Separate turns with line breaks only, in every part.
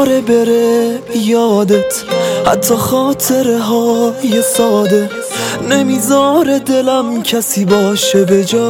نمیذاره بره یادت، حتی خاطره های ساده نمیذاره دلم کسی باشه به جات.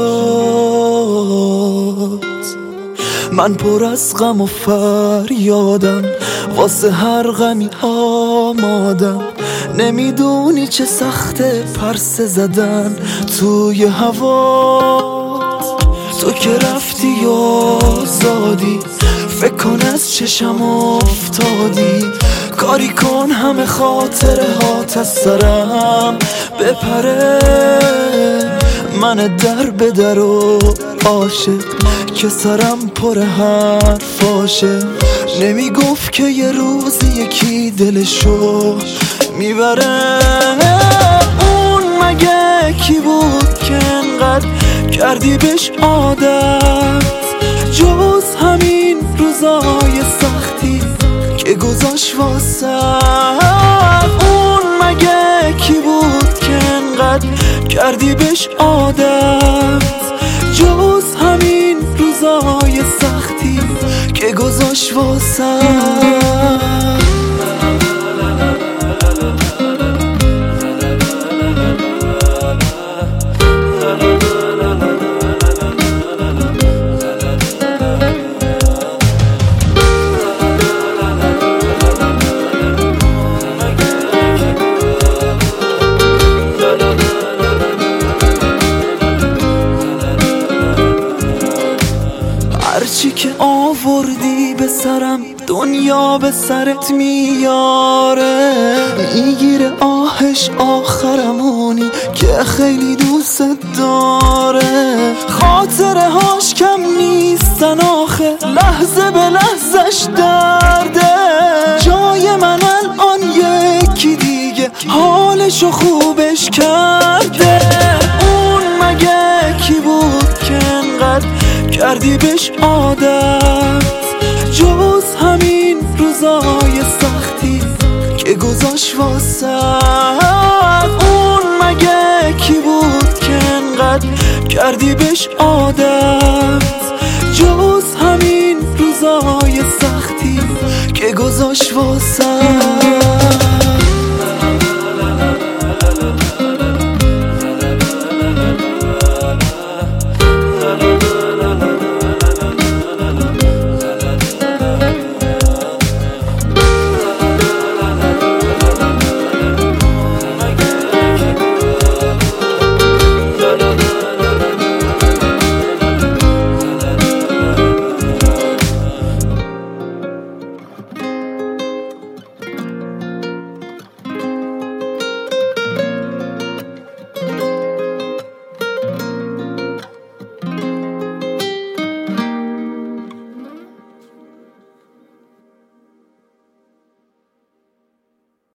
من پر از غم و فریادم، واسه هر غمی آمادم. نمیدونی چه سخته پرسه زدن توی هوا. تو که رفتی آزادی، فکر کن از چشم افتادی. کاری کن همه خاطره هات از سرم بپره. من در به در و عاشق که سرم پر حرفاشه. نمیگفت که یه روزی یکی دلشو میبره. اون مگه کی بود که انقدر کردی بهش عادت، جز همین روزای سختی که گذاشت واسه. اون مگه کی بود که انقدر کردی بهش عادت، جز همین روزای سختی که گذاشت واسه. هرچی که آوردی به سرم دنیا به سرت میاره. میگیره آهش آخرمونی که خیلی دوست داره. خاطره هاش کم نیستن آخه، لحظه به لحظش درده. جای من الان یکی دیگه حالشو خوبش کرده. اون مگه کی بود که انقدر کردی بهش عادت، جز همین روزای سختی که گذاشت واسه. اون مگه کی بود که انقدر کردی بهش عادت، جز همین روزای سختی که گذاشت واسه.